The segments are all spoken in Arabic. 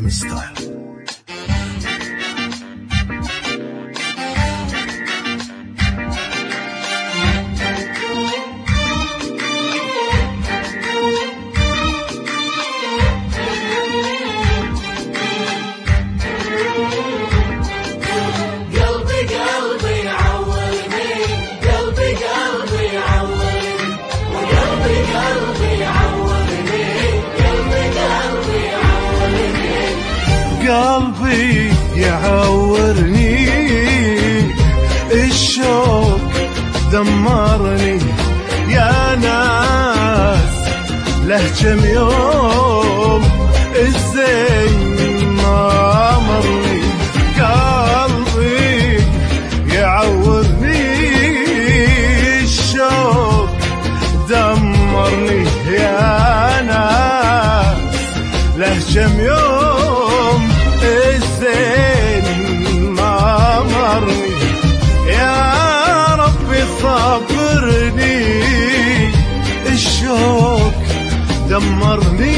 سامي ستايل. قلبي يعورني الشوق دمرني يا ناس، له كم يوم الزين ما مرني. قلبي يعورني الشوق دمرني يا ناس، له كم يوم الزين ما مرني. يا ربي صبرني الشوق دمرني،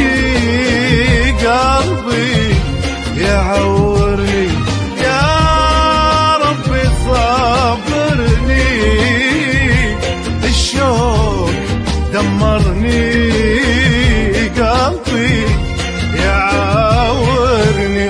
قلبي يعورني يا ربي صبرني الشوق دمرني، قلبي يعورني.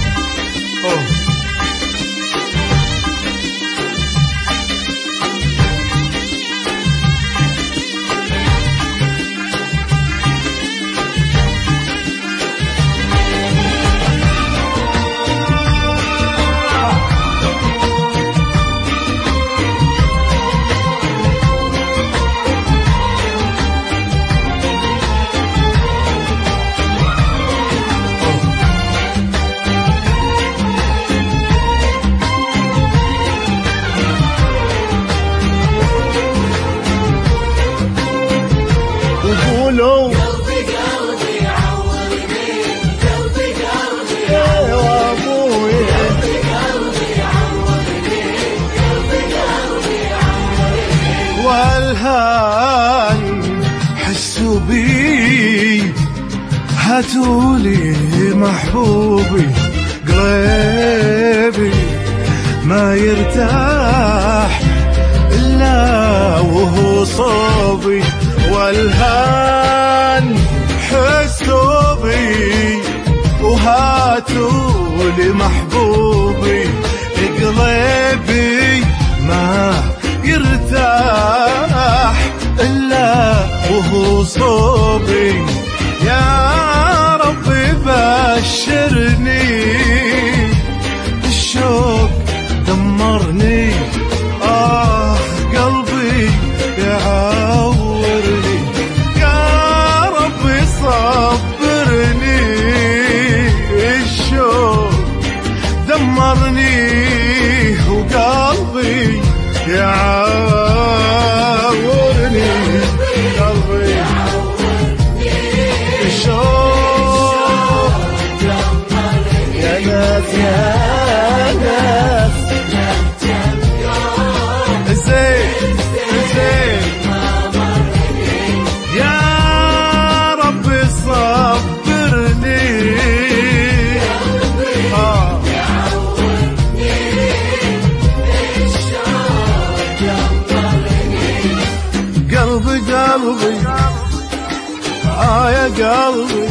قولوا قلبي قلبي عورني، قلبي قلبي يا ابوي، قلبي قلبي عورني، قلبي قلبي عورني. والهان حسوا بي هاتولي محبوبي، قريبي ما يرتاح إلا وهو صوبي. والهان حسوا بي وهاتولي محبوبي، قلبي ما يرتاح إلا وهو صوبي. يا ربي بشرني الشوق دمرني، قلبي يعورني يا ربي صبرني الشوق دمرني، وقلبي يعورني، قلبي الشوق يا ناس يا ناس زين زين. يا ربي صبرني قلبي قلبي يا قلبي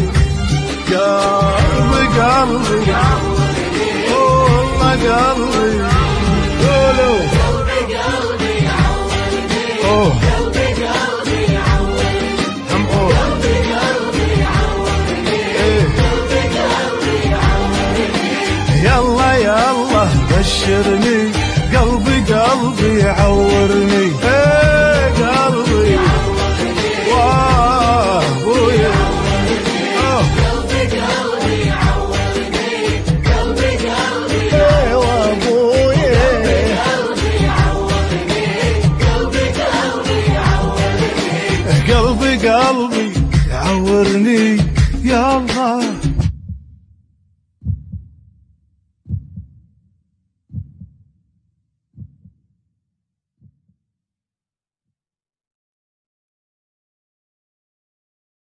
قلبي قلبي والله قلبي. قولوا قلبي قلبي عورني، قلبي قلبي عورني، هم قلبي قلبي عورني، قلبي قلبي عورني. يلا يلا بشرني قلبي قلبي يعورني، قلبي وابويا قلبي قلبي عورني، قلبي قلبي وابويا قلبي عورني، قلبي قلبي عورني. قلبي قلبي